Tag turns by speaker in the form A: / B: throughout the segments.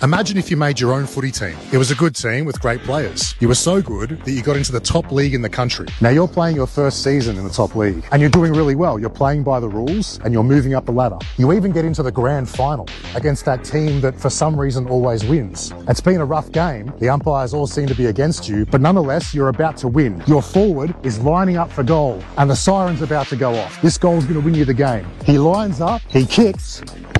A: Imagine if you made your own footy team. It was a good team with great players. You were so good that you got into the top league in the country. Now you're playing your first season in the top league and you're doing really well. You're playing by the rules and you're moving up the ladder. You even get into the grand final against that team that for some reason always wins. It's been a rough game. The umpires all seem to be against you, but nonetheless, you're about to win. Your forward is lining up for goal and the siren's about to go off. This goal's going to win you the game. He lines up, he kicks,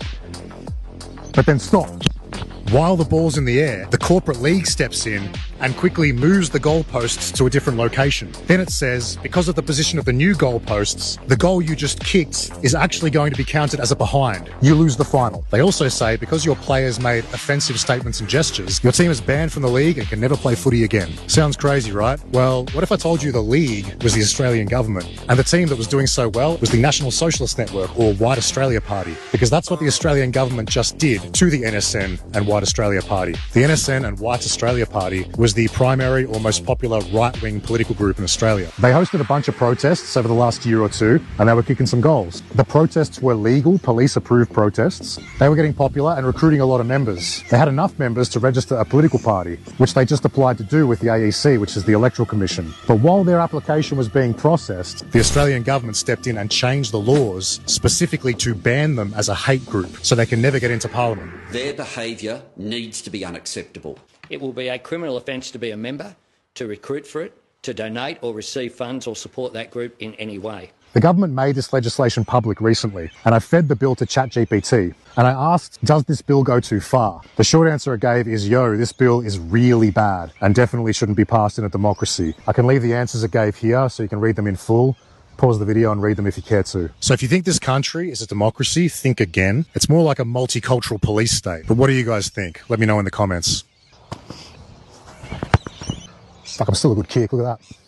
A: but then stops. While the ball's in the air, the corporate league steps in and quickly moves the goalposts to a different location. Then it says, because of the position of the new goalposts, the goal you just kicked is actually going to be counted as a behind. You lose the final. They also say because your players made offensive statements and gestures, your team is banned from the league and can never play footy again. Sounds crazy, right? Well, what if I told you the league was the Australian government and the team that was doing so well was the National Socialist Network or White Australia Party? Because that's what the Australian government just did to the NSN and White Australia Party. The NSN and White Australia Party was the primary or most popular right-wing political group in Australia. They hosted a bunch of protests over the last year or two and they were kicking some goals. The protests were legal, police-approved protests. They were getting popular and recruiting a lot of members. They had enough members to register a political party, which they just applied to do with the AEC, which is the Electoral Commission. But while their application was being processed, the Australian government stepped in and changed the laws specifically to ban them as a hate group so they can never get into Parliament.
B: Their behaviour needs to be unacceptable.
C: It will be a criminal offence to be a member, to recruit for it, to donate or receive funds or support that group in any way.
A: The government made this legislation public recently, and I fed the bill to ChatGPT, and I asked, does this bill go too far? The short answer it gave is, yo, this bill is really bad and definitely shouldn't be passed in a democracy. I can leave the answers it gave here so you can read them in full. Pause the video and read them if you care to. So if you think this country is a democracy, think again. It's more like a multicultural police state. But what do you guys think? Let me know in the comments. Fuck, I'm still a good kick. Look at that.